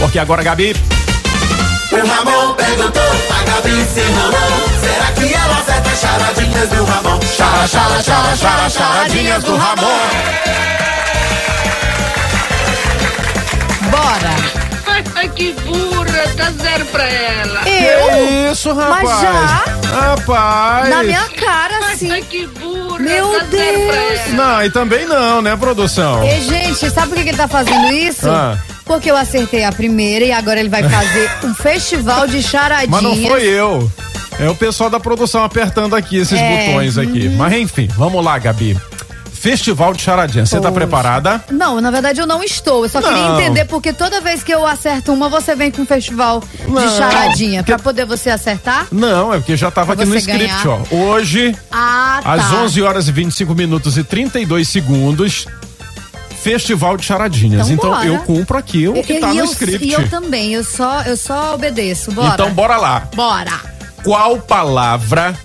Porque agora, Gabi... O Ramon perguntou, a Gabi se enrolou. Será que ela acerta as charadinhas do Ramon? Charadinhas do Ramon. Bora. Ai, que burra, dá 0 pra ela. Que isso, rapaz? Mas já? Rapaz. Na minha cara, assim. Ai, que burra, Meu dá 0 pra Deus. ela. Não, e também não, né, produção? E, gente, sabe por que ele tá fazendo isso? Ah. Porque eu acertei a primeira e agora ele vai fazer um festival de charadinhas. Mas não foi eu. É o pessoal da produção apertando aqui esses botões aqui. Mas enfim, vamos lá, Gabi. Festival de charadinha. Você tá preparada? Não, na verdade eu não estou. Eu só queria entender porque toda vez que eu acerto uma, você vem com um festival de charadinha. Pra poder você acertar? Não, é porque já tava aqui no script, ganhar. ó. Hoje, às 11 horas e 25 minutos e 32 segundos, Festival de charadinhas. Então bora. eu cumpro aqui o que tá no script. E eu também, eu só obedeço. Bora. Então bora lá. Bora. Qual palavra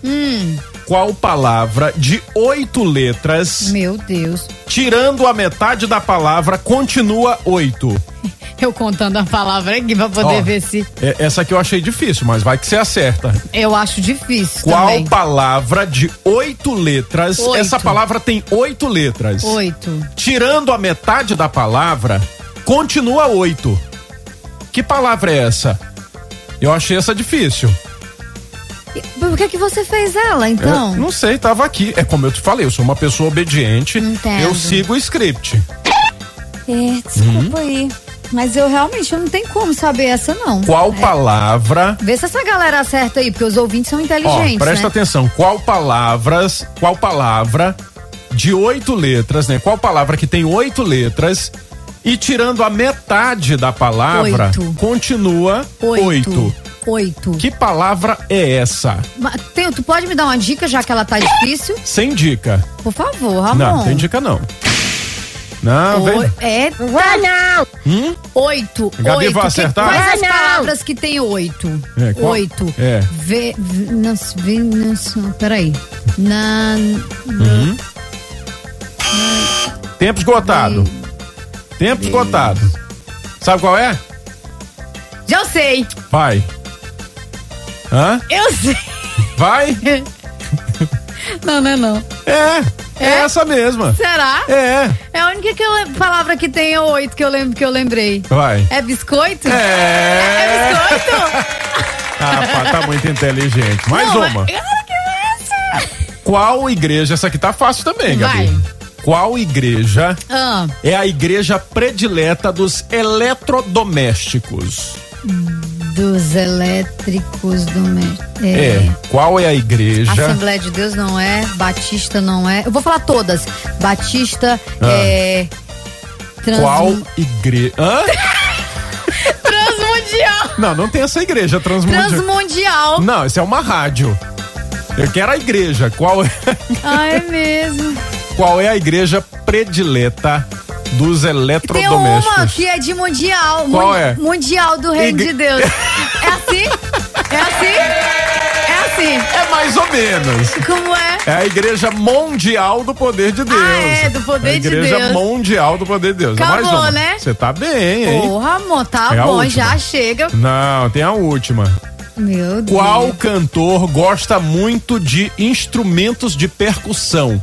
de 8 letras, Meu Deus. tirando a metade da palavra, continua 8? Eu contando a palavra aqui pra poder ver se... Essa aqui eu achei difícil, mas vai que você acerta. Eu acho difícil Qual também. palavra de 8 letras? 8. Essa palavra tem 8 letras. 8. Tirando a metade da palavra, continua 8. Que palavra é essa? Eu achei essa difícil. Por que você fez ela, então? Não sei, tava aqui. É como eu te falei, eu sou uma pessoa obediente. Entendo. Eu sigo o script. Desculpa aí. Mas eu realmente não tenho como saber essa, não. Qual palavra... Vê se essa galera acerta aí, porque os ouvintes são inteligentes, presta atenção. Qual palavra de 8 letras, né? Qual palavra que tem 8 letras e tirando a metade da palavra, 8. continua 8. 8. Que palavra é essa? Tu pode me dar uma dica, já que ela tá difícil? Sem dica. Por favor, Ramon. Não, tem dica não. Não, vem. Não. 8. Gabi vai acertar? Quais as palavras que tem 8? Qual? 8. É. Peraí. Tempo esgotado. Tempo esgotado. Sabe qual é? Já sei. Vai. Hã? Eu sei. Vai? Não, não é não. É essa mesma. Será? É. É a única palavra que tem 8 que eu lembrei. Vai. É biscoito? É biscoito? Ah, tá muito inteligente. Mais uma. Cara, que é essa? Qual igreja? Essa aqui tá fácil também, Gabi. Vai. Qual igreja Ah. é a igreja predileta dos eletrodomésticos? Dos elétricos domésticos. Qual é a igreja? Assembleia de Deus não é, Batista não é. Eu vou falar todas. Batista Qual igreja? Transmundial. Não tem essa igreja Transmundial. Não, isso é uma rádio. Eu quero a igreja. Qual é? É mesmo. Qual é a igreja predileta dos Tem uma eletrodomésticos? que é de mundial. Qual é? Mundial do Reino de Deus. É assim? É assim? É assim. É mais ou menos. Como é? É a igreja mundial do poder de Deus. Do poder de Deus. A igreja mundial do poder de Deus. Acabou, mais uma. né? Você tá bem, hein? Porra, amor, tá É a bom, última. já chega. Não, tem a última. Meu Deus. Qual cantor gosta muito de instrumentos de percussão?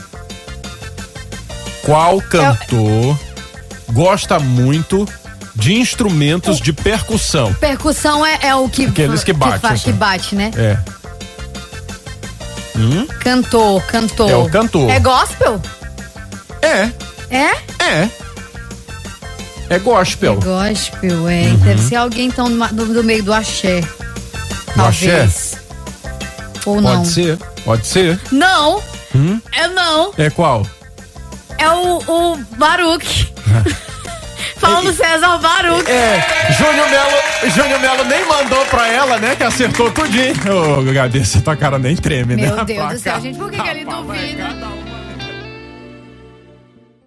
Qual cantor gosta muito de instrumentos de percussão? Percussão é o que... Aqueles que batem, que bate, né? É. Cantor. É o cantor. É gospel? É. É? É gospel. Gospel, Deve ser alguém, então, do meio do axé. Talvez. Ou não. Pode ser. Não. Não. É qual? É o Baruch. Paulo César Baruch. Júnior Melo nem mandou pra ela, né? Que acertou tudinho. Ô, Gabi, essa tua cara nem treme, né? Meu Deus do céu, gente, por que ele duvida?